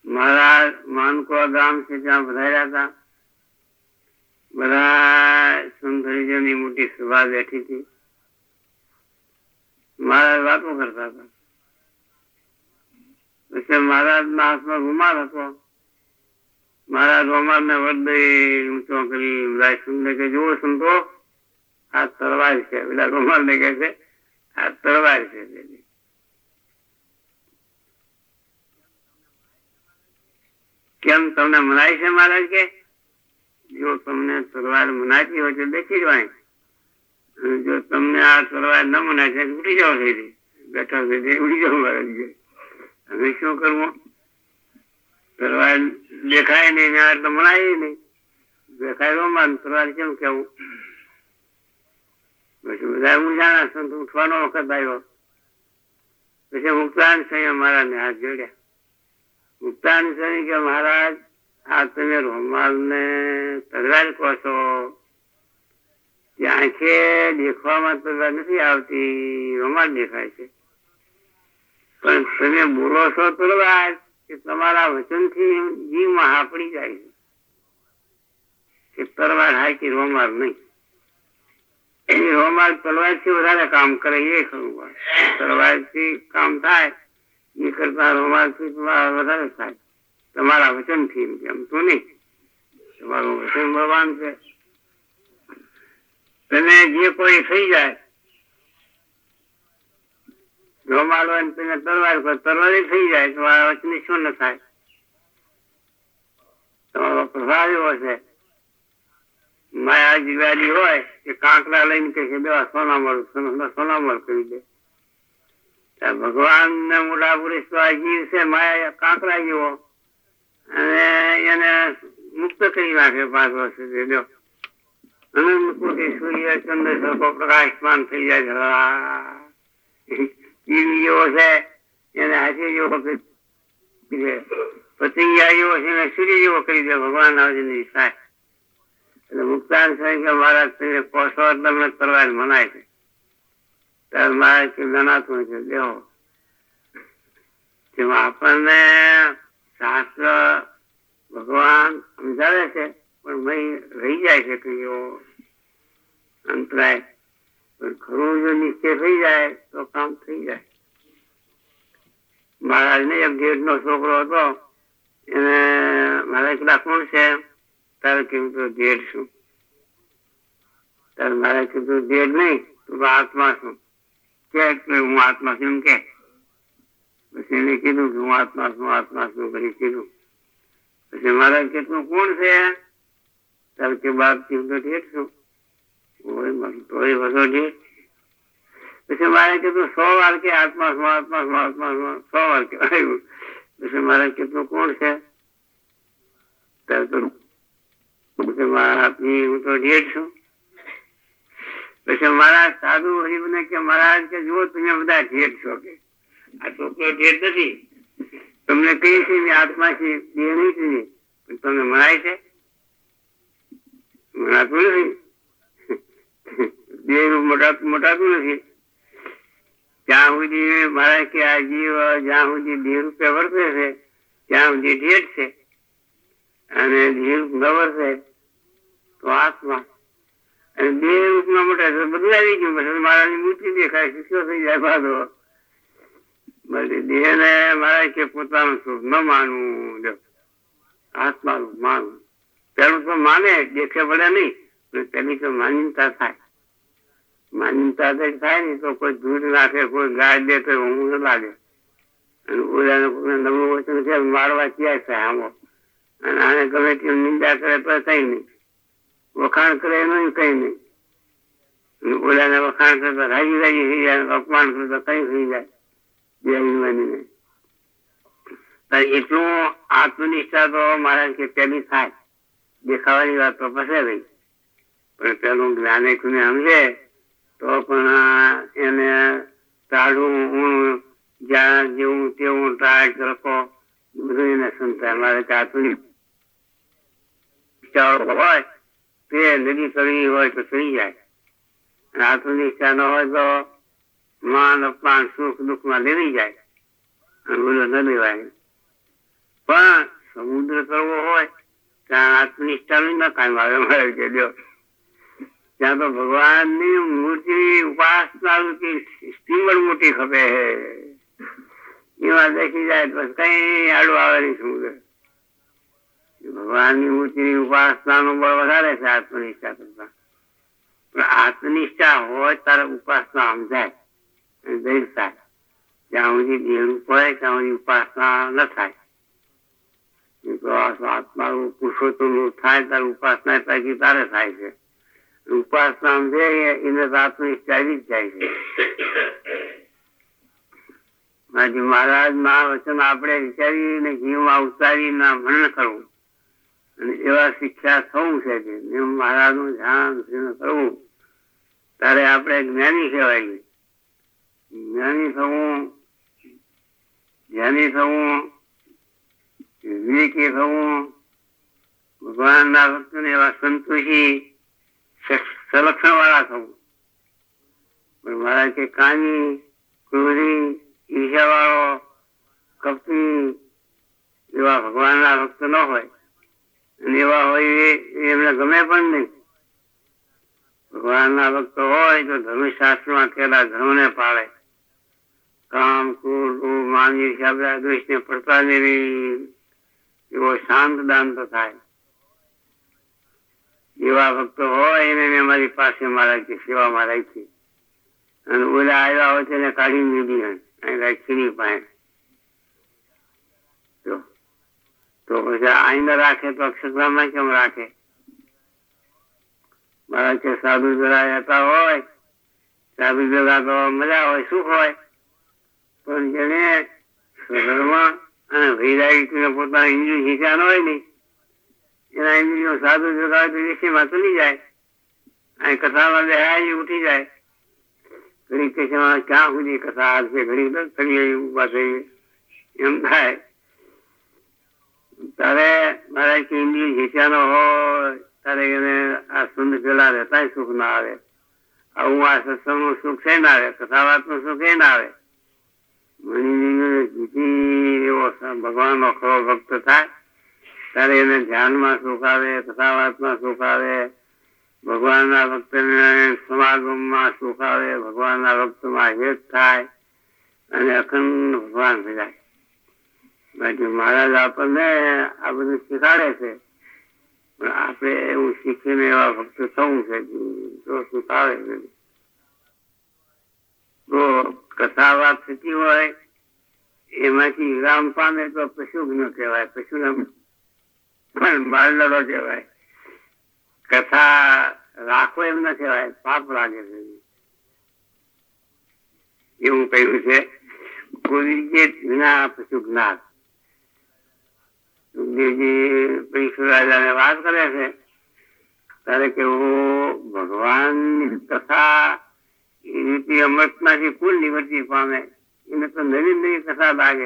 મહારાજ માનકોવા ગામ છે ત્યાં પધાર્યા હતા. બધા સુંદરીજોની મોટી સભા બેઠી હતી. મહારાજ વાતો કરતા હતા. પછી મહારાજ ના હાથમાં રૂમાલ હતો. મહારાજ રૂમાલ ને વડે ઊંચો કરી બધા સુંદર કે જુઓ સંતો આ તલવાર છે. પેલા રૂમાલ ને કહે છે આ તલવાર છે. કેમ તમને મનાય છે મહારાજ કે જો તમને તલવાર મનાતી હોય તો બેસી જવાય. જો તમને આ તલવાર ન મનાય છે ઉઠી જાઓ થઈ બેઠા થઈ ઉડી જાઓ મહારાજ કે હવે શું કરવું? તલવાર દેખાય નહીં એટલે મનાય નહીં. દેખાય રોમાન તલવાર કેમ કેવું? પછી બધા ઊંઝાના સંત ઉઠવાનો વખત આવ્યો. પછી મુક્તાન સ્વામી મહારાજ ને હાથ જોડ્યા. મુક્તાન સ્વામી કે મહારાજ આ તમે રૂમાલ ને તલવાર કહો છો ત્યાં છે દેખવામાં તલવાર નથી આવતી, રૂમાલ દેખાય છે. પણ તમે બોલો છો તલવાર કે તમારા વચનથી જીવમાં હાપડી જાય છે કે તલવાર હાય કે રૂમાલ નહીં. રૂમાલ તલવાર થી વધારે કામ કરે એ ખરું. તલવાર થી કામ થાય એ કરતા રૂમાલ થી વધારે થાય તમારા વચન થી. એમ તો નહીં, તમારું વચન ભગવાન છે. તમે જે કોઈ થઈ જાય રૂમાલ હોય ને તમે તલવાર તલવાર થઈ જાય તો આ વચન શું ન થાય? તમારો પ્રભાવ એવો છે. માયા જીવાલી હોય કે કાંકરા લઈને કે દેવા સોનામળ કરી દે. ભગવાન ને મોટા પુરુષ તો આ જીવ છે માયા કાંકરા જેવો અને એને મુક્ત કરી નાખે 5 વર્ષ સુધી. દો અનંત કોટી સૂર્ય ચંદ્ર સરખો પ્રકાશમાન થઈ જાય. જીવ જેવો છે એને હાથી જેવો પતંગિયા જેવો છે એને સૂર્ય જેવો કરી દે. ભગવાન આવજે થાય. એટલે મુક્તાન સ્વામી કે મહારાજ કોસો તમને તલવાર મનાય છે. ત્યારે મહારાજ કે મનાતું છે દેવો. જેમાં આપણને શાસ્ત્ર ભગવાન સમજાવે છે પણ રહી જાય છે કઈ એવો અંતરાય. પણ ખરું જો નિશ્ચય થઈ જાય તો કામ થઈ જાય. મહારાજ ને એક જેઠ નો છોકરો હતો એને મહારાજ કેટલા કોણ છે તારે કીધું તો જેઠ શું? તારે મારે કીધું જેઠ નહીં તું આત્મા છું કે હું આત્મા છું એમ કે. પછી એને કીધું કે હું આત્મા છું કરી કીધું. પછી મહારાજ કેટલું કોણ છે તારે કે બાપ કીધું તો જેઠ છું. તો એ બધો જેઠ. પછી મારે કીધું 100 વાર કે આત્મા શું 100 વાર કહેવાયું. પછી મારે કેટલું કોણ છે ત્યારે તો હું તો જેઠ છું. પછી મહારાજ સાધુ હરિભને કે મહારાજ કે જુઓ તમે બધા જેઠ છો કે આ છોકરો જેઠ નથી. તમને કઈ છે આત્મા છે દેહ નહીં છે પણ તમને મનાય છે? મનાતું નથી. દેહ મોટાતું નથી. જ્યાં સુધી મહારાજ કે આ જીવ જ્યાં સુધી દેહ રૂપે વર્તે છે ત્યાં સુધી જેઠ છે અને દેહ રૂપ ન વર્તે તો આત્મા. અને બે રૂપમાં મોટા બધું આવી ગયું. પછી મારાની મૂર્તિ દેખાય શિષ્યો થઈ જાય બાધો. દેહ ને મારા કે પોતાનું સુખ ન માનવું, આત્માનું માનવું. પેલું તો માને દેખે પડે નહીં પેલી તો માન્યતા થાય. માન્યતા થાય ને તો કોઈ દૂધ નાખે કોઈ ગાય દે તો ઊંઘ ન લાગે. અને ઓલાને કોઈ નવું વચન છે મારવા ક્યાં થાય આમો. અને આને ગમે તેમ નિંદા કરે તો કઈ નહીં, વખાણ કરે નહીં કઈ નહીં. ઓલાને વખાણ કરતા રાજી થઈ જાય, અપમાન કરતા કઈ થઈ જાય. એટલું આત્મનિષ્ઠા તો મહારાજ કે પેલી થાય. દેખાવાની વાત તો પછી રહી પણ પેલું જ્ઞાને સમજે તો પણ એને ટાળું હું જ્યાં જેવું તેવું ટાળ રખો બધું એને સમજાય. મારે કે આત્મનિષ્ઠા હોય તે નદી કરવી હોય તો થઈ જાય. આત્મનિષ્ઠા ન હોય તો માન અપમાન સુખ દુઃખ માં લેવી જાય અને બોલો ન લેવાય. પણ સમુદ્ર કરવો હોય ત્યાં આત્મનિષ્ઠા ન કાંઈ મારે મળે કે લ્યો. ત્યાં તો ભગવાનની મૂર્તિ ઉપાસના સ્ટીમર મોટી ખપે એમાં દેખી જાય બસ કઈ આડું આવે નહીં સમુદ્ર. ભગવાનની મૂર્તિની ઉપાસનાનું બળ વધારે છે આત્મનિષ્ઠા કરતા. પણ આત્મનિષ્ઠા હોય ત્યારે ઉપાસના સમજાય અને દૈવ થાય. જ્યાં સુધી દેવું પડે ત્યાં સુધી ઉપાસના ન થાય. આત્મા પુરુષોત્તમ થાય ત્યારે ઉપાસના પૈકી તારે થાય છે. ઉપાસના સમજે એને આત્મનિષ્ઠા આવી જ જાય છે. મહારાજ ના વચન આપણે વિચારીને જીવમાં ઉતારીને મનન કરવું અને એવા શિક્ષા થવું છે. મહારાજ નું ધ્યાન કરવું ત્યારે આપણે જ્ઞાની કહેવાય. જ્ઞાની થવું વિવેકી થવું, ભગવાન ના ભક્તોને એવા સંતોષી સંરક્ષણ વાળા થવું. પણ મહારાજ કે કાની, ક્રોધી, ઈર્ષા વાળો, કપટી એવા ભગવાન ના ભક્ત ન હોય. અને એવા હોય એમને ગમે પણ નહીં. ભગવાન ના ભક્તો હોય તો ધર્મશાસ્ત્રમાં કેલા ધર્મ ને પાળે. કામ, ક્રોધ, માન, ઈર્ષા, દ્વેષ ને પડતા નહીં એવો શાંત દાંત થાય. એવા ભક્તો હોય એને અમારી પાસે મારા સેવામાં રાખી. અને ઓલા આવ્યા હોય તેને કાઢી દીધી રાખીની પાસે. તો પછી આઈને રાખે તો અક્ષરધામમાં કેમ રાખે? મારા કે સાધુ જરા હતા હોય, સાધુ જરા તો મજા હોય, સુખ હોય. પણ જેને ધર્મ અને વૈરાગી પોતાના ઇન્દ્રિયો હિંસા ન હોય ને એના ઇન્દ્રિયો સાધુ જગા તો વિષયમાં ચલી જાય. અહીં કથામાં બેહાય ઉઠી જાય. ઘડી કશામાં ક્યાં સુધી કથા હાલશે, ઘડી દસ કરીએ ઉભા થઈએ એમ થાય. તારે મારા ઇન્દ્રિયો હિંસા નો હોય તારે એને આ સુંદ પેલા રહેતા સુખ ના આવે. આવું આ સત્સંગ નું સુખ છે ના આવે, કથા વાત નું સુખ એ ના આવે. ભગવાન નો ખરો ભક્ત થાય ત્યારે એને ધ્યાનમાં સુખ આવે, કથા વાતમાં સુખ આવે, ભગવાન ના ભક્ત ને સમાગમમાં સુખ આવે, ભગવાન ના ભક્તમાં હેત થાય અને અખંડ ભગવાન થઈ જાય. બાકી મહારાજ આપણને આ બધું શીખાડે છે. પણ આપણે એવું શીખીને એવા ભક્ત થવું છે તો સુખ આવે. તો કથા વાત થતી હોય એમાંથી વિરામ પામે તો પશુ ન કહેવાય, પશુને પણ બાળલડો કહેવાય. કથા રાખો એમ ન કહેવાય, પાપ લાગે છે એવું કહ્યું છે. કોઈ વિના પશુ જ્ઞાન. સુખદેવજી પરીક્ષિત રાજાને વાત કરે છે ત્યારે કેવું ભગવાન કથા એ રીતે અમૃતમાંથી કુલ નિવૃત્તિ પામે. એને તો નવી નવી કથા લાગે.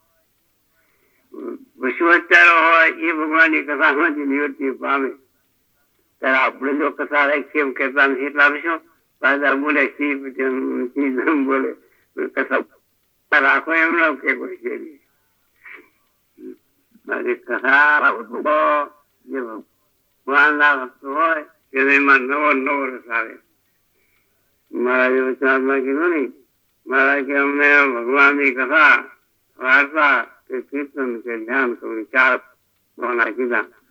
પશુહત્યારો હોય એ ભગવાનની કથામાંથી નિવૃત્તિ પામે. ત્યારે આપણે જો કથા રાખીએ એમ કહેતા નથી એટલે આપશું રાજા બોલે બોલે કથા રાખો એમ ન કે કોઈ છે. કથા જે ભગવાન ના ભક્તો હોય તેમાં નવો નવો રસ આવે. મહારાજે વચનામાં કીધું ને, મહારાજ કે અમને ભગવાન ની કથા વાર્તા કે કીર્તન કે ધ્યાન કરવું ચાર કીધા.